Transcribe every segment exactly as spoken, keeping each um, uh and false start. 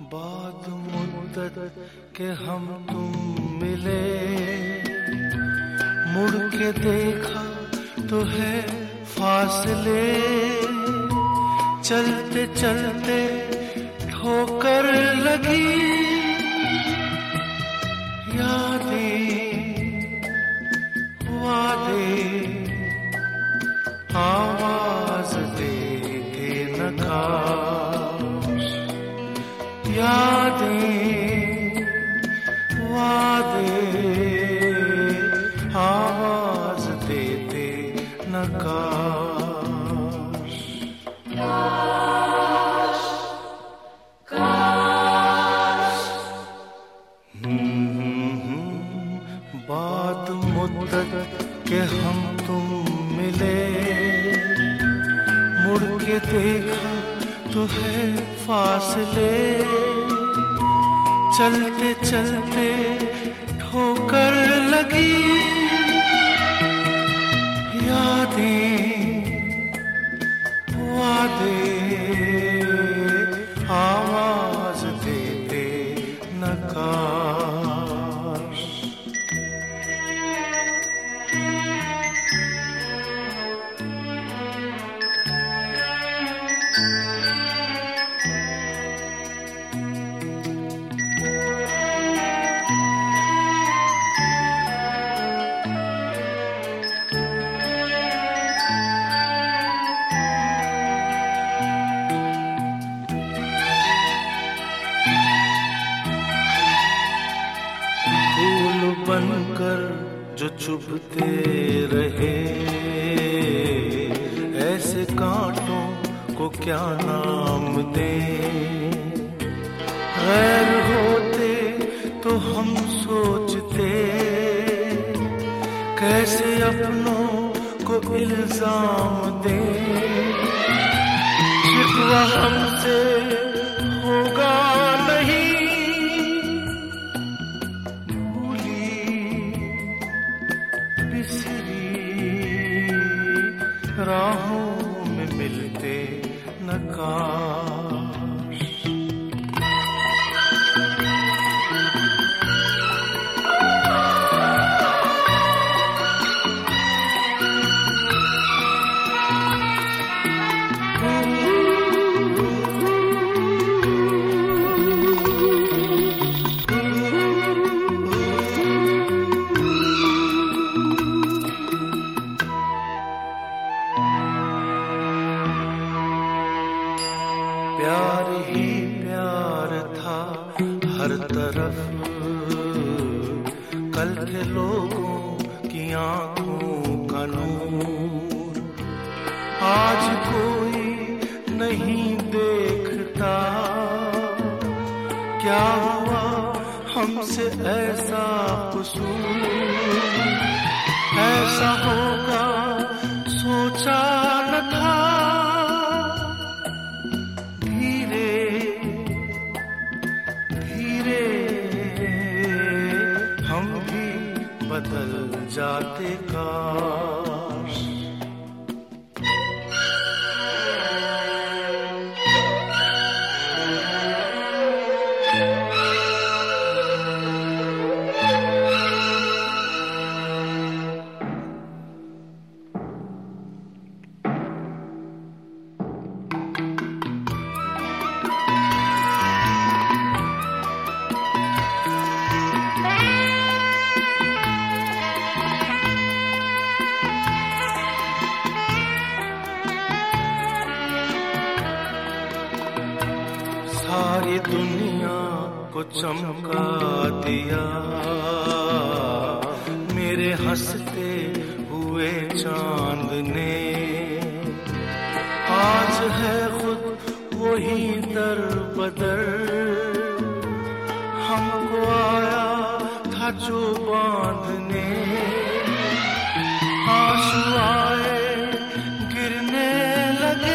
बाद मुद्दत के हम तुम मिले, मुड़ के देखा तो है फासले, चलते चलते ठोकर लगी यादें वादे आवाज देते नकाश, यादें वादे आवाज देते नकाश। काश काश बाद मुद्दत के हम तुम मिले, मुड़ के देखा तो है फासले, चलते चलते ठोकर लगी यादें वादे आवाज देते नकाश। बनकर जो चुभते रहे, ऐसे कांटों को क्या नाम दें। गैर होते तो हम सोचते कैसे अपनों को इल्जाम दें। शिकवा हमसे होगा नहीं, राहों में मिलते नकाश। प्यार ही प्यार था हर तरफ, कल के लोगों की आंखों का नूर। आज कोई नहीं देखता क्या हुआ हमसे ऐसा कसूर। ऐसा होगा सोचा न था, बदल जाते काश। सारी दुनिया को चमका दिया मेरे हंसते हुए चांद ने। आज है खुद वही दर बदर, हमको आया था जो बांधने। आंसू आए गिरने लगे,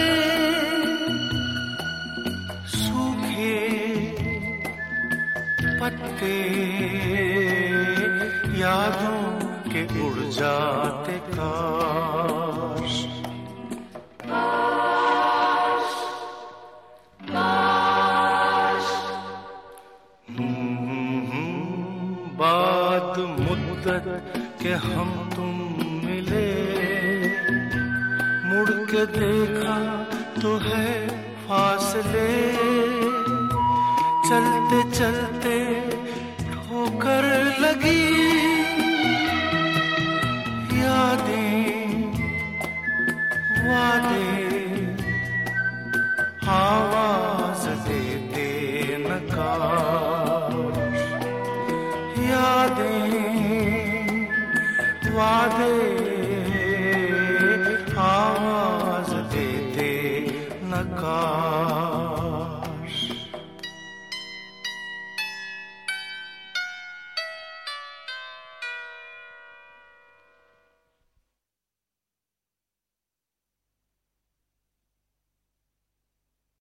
पत्ते यादों के उड़ जाते काश। काश काश के हम तुम मिले, मुड़ के देखा तो है फासले, चलते चलते ठोकर लगी, यादें वादे आवाज देते नकाश, यादें वादे आवाज देते नकाश।